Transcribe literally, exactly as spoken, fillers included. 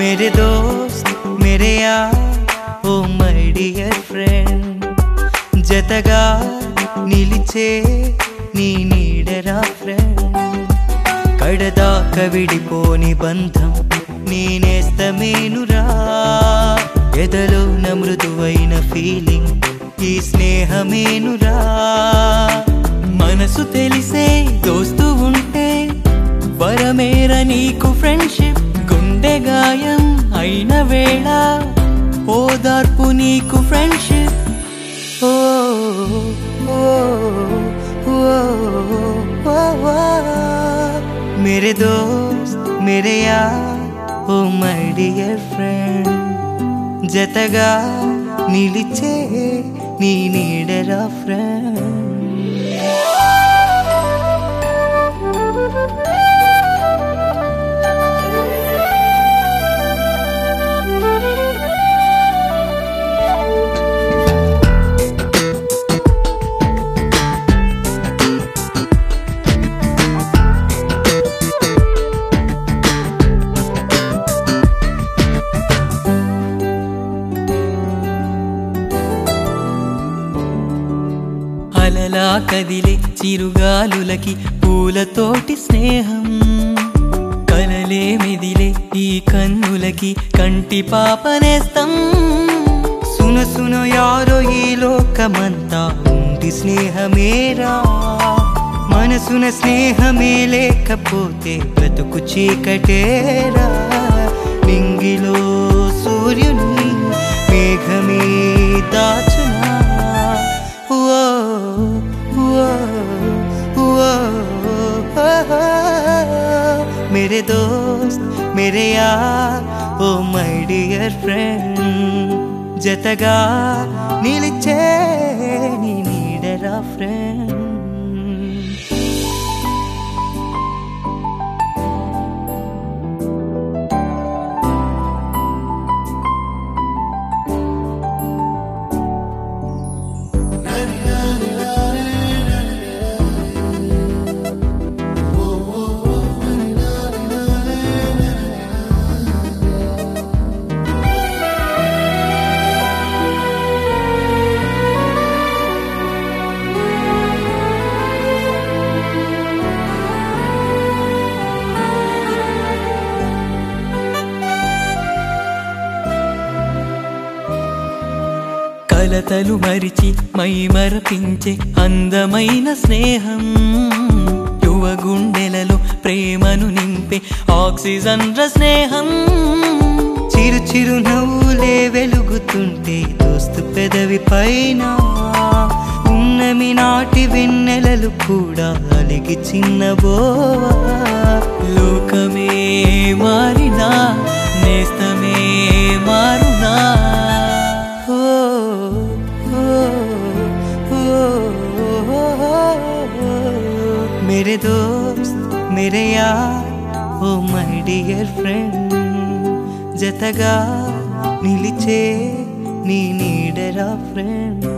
मेरे दोस्त मेरे यार ओ मై డియర్ ఫ్రెండ్ జతగా నిలిచే నీ నీడరా ఫ్రెండ్ కడదాక విడిపోని బంధం నీ నేస్తమేనురా ఎదలో మృదువైన ఫీలింగ్ ఈ స్నేహమేనురా మనసు తెలిసే దోస్తు ఉంటే వరమేర నీకు ఫ్రెండ్షిప్ గుండె గాయం అయిన వేళ ఓదార్పు నీకు ఫ్రెండ్షిప్ ఓ ఓ ఓ मेरे दोस्त मेरे यार ओ మై డియర్ ఫ్రెండ్ జతగా నిలిచే నీ నీడరా ఫ్రెండ్ అలలా కదిలే చిరుగాలులకి పూలతోటి స్నేహం కలలే మెదిలే ఈ కన్నులకి కంటి పాపనేస్తం సున సున యారో ఈ లోకమంతా ఉంది స్నేహమేరా మనసున స్నేహమే లేకపోతే బ్రతుకు చీకటేరా నింగిలో సూర్యుని మేఘమే దాచునా मेरे दोस्त मेरे यार ओ మై డియర్ ఫ్రెండ్ జతగా నిలిచే నీ నీడరా ఫ్రెండ్ కలతలు మరిచి మై మరపించే అందమైన స్నేహం యువ గుండెలలో ప్రేమను నింపే ఆక్సిజన్ ర స్నేహం చిరు చిరు నవ్వులే వెలుగుతుంటే దోస్తు పెదవి పైన ఉన్నమి నాటి వెన్నెలలు కూడా అలిగి చిన్నబోవా లోకమే మారినా నేస్తమే మారునా मेरे दोस्त मेरे यार ओ మై డియర్ ఫ్రెండ్ జతగా నిలిచే నీ నీడరా ఫ్రెండ్